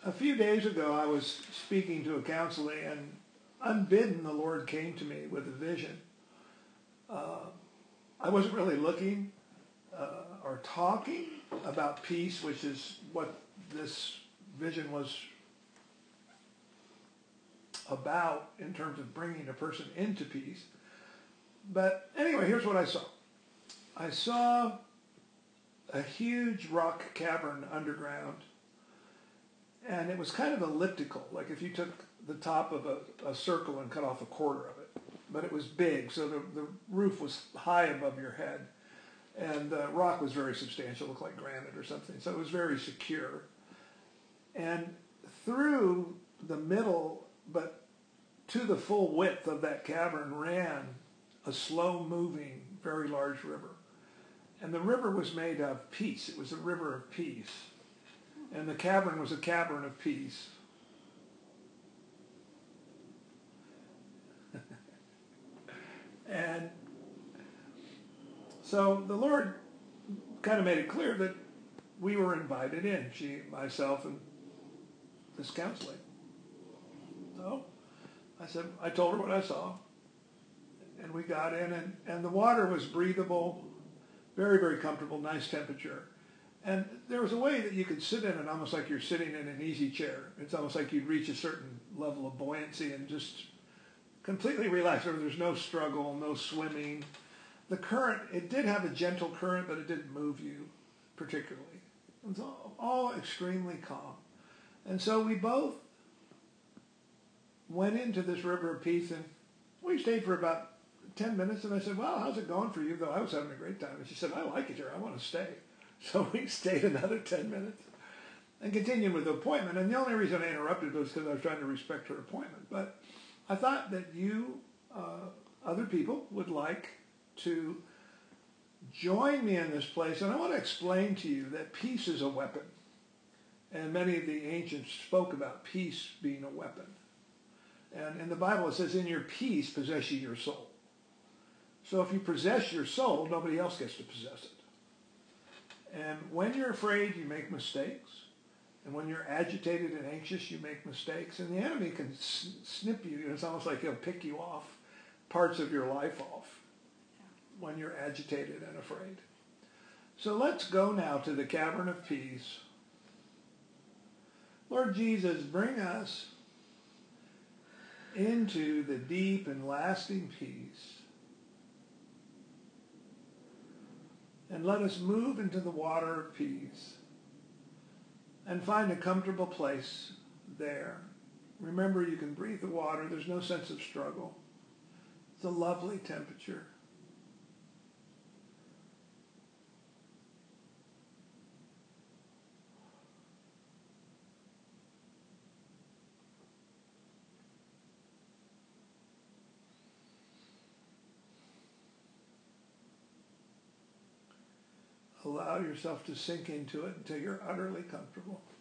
A few days ago, I was speaking to a counseling, and unbidden, the Lord came to me with a vision. I wasn't really looking or talking about peace, which is what this vision was about in terms of bringing a person into peace. But anyway, here's what I saw. I saw a huge rock cavern underground, and it was kind of elliptical, like if you took the top of a circle and cut off a quarter of it. But it was big, so the roof was high above your head, and the rock was very substantial, looked like granite or something, so it was very secure. And through the middle, but to the full width of that cavern, ran a slow-moving, very large river. And the river was made of peace. It was a river of peace. And the cavern was a cavern of peace. And so the Lord kind of made it clear that we were invited in, myself, and this counseling. So I told her what I saw, and we got in, and the water was breathable, very, very comfortable, nice temperature. And there was a way that you could sit in it almost like you're sitting in an easy chair. It's almost like you'd reach a certain level of buoyancy and just completely relax. There's no struggle, no swimming. The current, it did have a gentle current, but it didn't move you particularly. It was all extremely calm. And so we both went into this river of peace, and we stayed for about 10 minutes, and I said, well, how's it going for you? Though I was having a great time. And she said, I like it here. I want to stay. So we stayed another 10 minutes and continued with the appointment. And the only reason I interrupted was because I was trying to respect her appointment. But I thought that you, other people, would like to join me in this place. And I want to explain to you that peace is a weapon. And many of the ancients spoke about peace being a weapon. And in the Bible it says, in your peace possess ye your soul. So if you possess your soul, nobody else gets to possess it. And when you're afraid, you make mistakes. And when you're agitated and anxious, you make mistakes. And the enemy can snip you. It's almost like he'll pick you off, parts of your life off, when you're agitated and afraid. So let's go now to the cavern of peace. Lord Jesus, bring us into the deep and lasting peace. And let us move into the water of peace and find a comfortable place there. Remember, you can breathe the water. There's no sense of struggle. It's a lovely temperature. Allow yourself to sink into it until you're utterly comfortable.